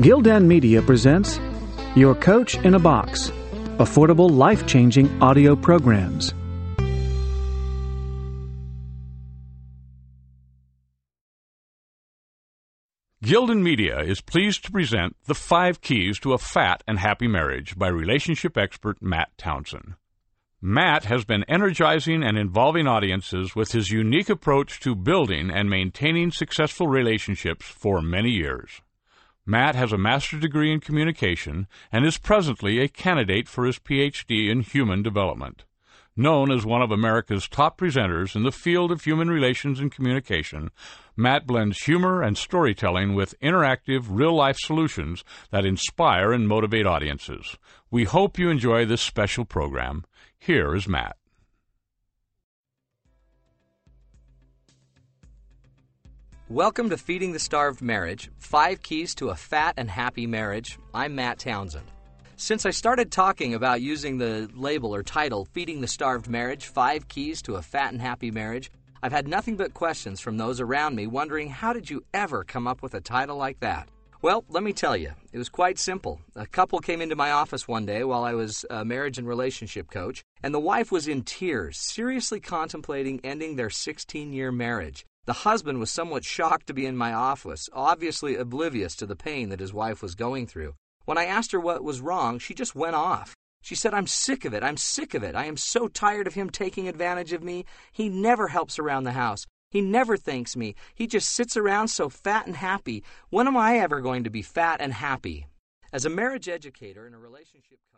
Gildan Media presents Your Coach in a Box, affordable, life-changing audio programs. Gildan Media is pleased to present The 5 Keys to a Fat and Happy Marriage by relationship expert Matt Townsend. Matt has been energizing and involving audiences with his unique approach to building and maintaining successful relationships for many years. Matt has a master's degree in communication and is presently a candidate for his Ph.D. in human development. Known as one of America's top presenters in the field of human relations and communication, Matt blends humor and storytelling with interactive, real-life solutions that inspire and motivate audiences. We hope you enjoy this special program. Here is Matt. Welcome to Feeding the Starved Marriage, 5 Keys to a Fat and Happy Marriage. I'm Matt Townsend. Since I started talking about using the label or title, Feeding the Starved Marriage, 5 Keys to a Fat and Happy Marriage, I've had nothing but questions from those around me wondering, how did you ever come up with a title like that? Well, let me tell you, it was quite simple. A couple came into my office one day while I was a marriage and relationship coach, and the wife was in tears, seriously contemplating ending their 16-year marriage. The husband was somewhat shocked to be in my office, obviously oblivious to the pain that his wife was going through. When I asked her what was wrong, she just went off. She said, I'm sick of it. I'm sick of it. I am so tired of him taking advantage of me. He never helps around the house. He never thanks me. He just sits around so fat and happy. When am I ever going to be fat and happy? As a marriage educator and a relationship coach,